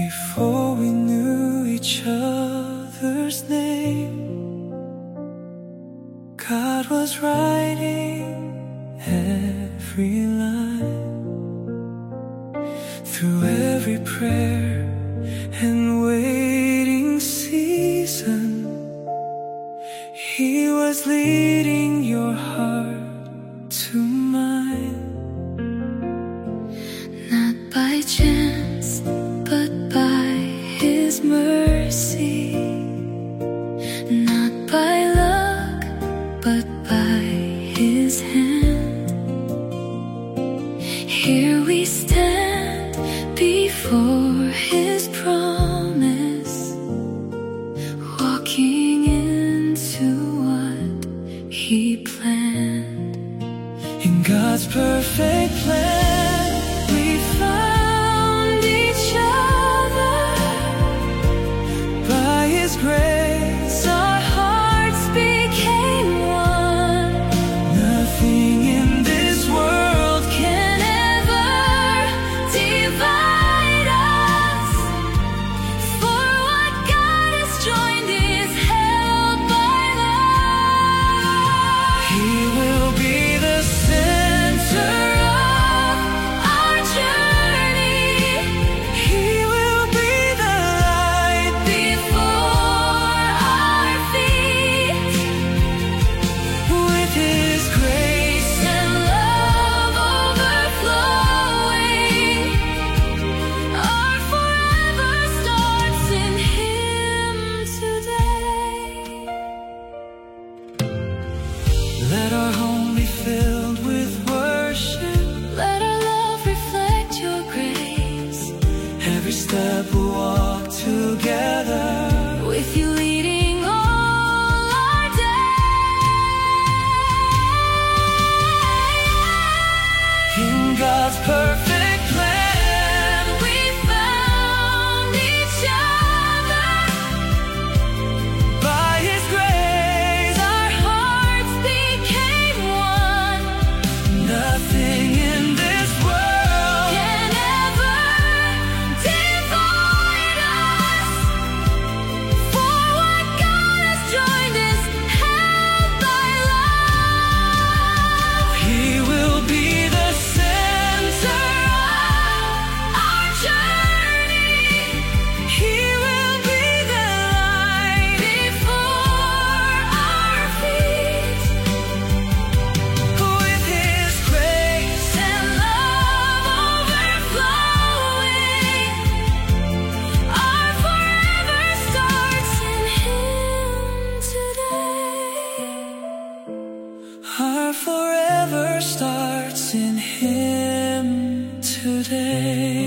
Before we knew each other's name, God was writing every line. Through every prayer and waiting season, He was leading your heart to mine. Not by chance, but by His mercy. Not by luck, but by His hand. Here we stand before His promise, walking into what He planned. In God's perfect plan, we found each other. By His grace, our hearts became one. Nothing in this world can ever divide us, for what God has joined is held by love. He will be the center of our journey. He will be the light before our feet. With His grace and love overflowing, our forever starts in Him today. Let our home be filled with worship. Let our love reflect Your grace. Every step we'll walk together, with You leading all our days. In God's perfect plan, we found each other. By His grace, our hearts became one. Nothing in this world can ever divide us, for what God has joined is held by love. He will be the center of our journey. He will be the light before our feet. With His grace and love overflowing, our forever starts in Him today. Our forever starts in Him today.